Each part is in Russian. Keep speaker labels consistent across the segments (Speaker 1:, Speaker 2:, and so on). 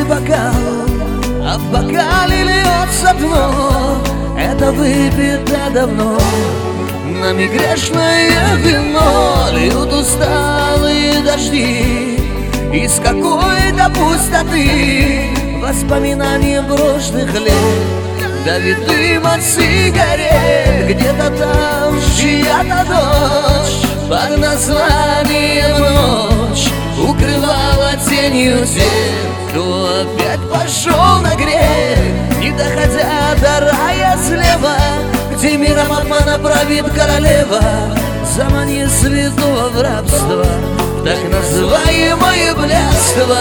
Speaker 1: бокал, а в бокале льется дно. Это выпито давно, нами грешное вино. Льют усталые дожди из какой-то пустоты, воспоминания прошлых лет. Давит дым от сигарет, где-то там чья-то дочь под названием «Ночь» укрывала тенью тех, кто опять пошел на грех, не доходя до рая слева, где миром обмана правит королева, заманив святого в рабство, так называемое блядство.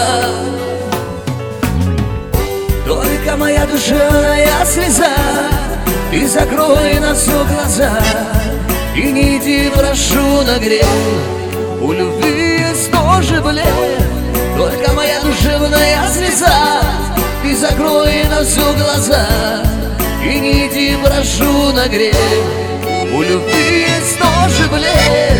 Speaker 1: Только моя душевная слеза, ты закрой на все глаза и не иди, прошу, на грех. У любви есть тоже блеф. Только моя душевная слеза, ты закрой на все глаза и не иди, прошу, на грех. У любви есть тоже блеф.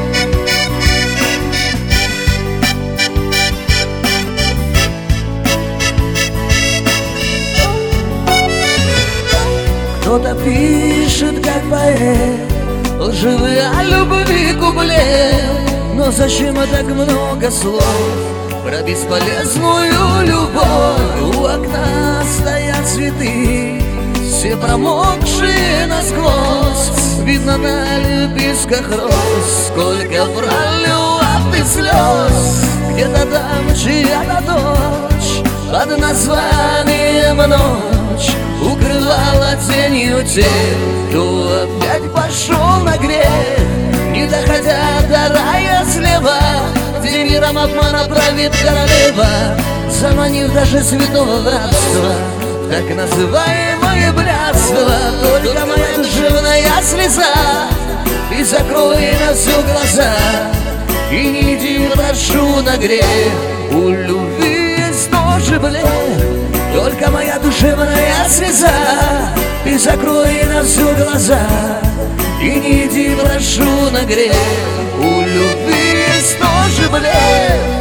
Speaker 1: Кто-то пишет, как поэт, лживые о любви куплет. Но зачем так много слов про бесполезную любовь? У окна стоят цветы, все промокшие насквозь. Видно на лепестках роз, сколько пролила ты слез. Где-то там чья-то дочь под названием «Ночь» укрывала тенью тех, кто опять пошел на грех, не доходя до рая слева, где миром обмана правит королева, заманив даже святого в рабство, так называемое блядство. Только моя душевная слеза, ты закрой на все глаза и не иди, прошу, на грех. У любви есть тоже блеф. Только моя душевная слеза, ты закрой на все глаза и не иди, прошу, на грех. У любви есть тоже блеф.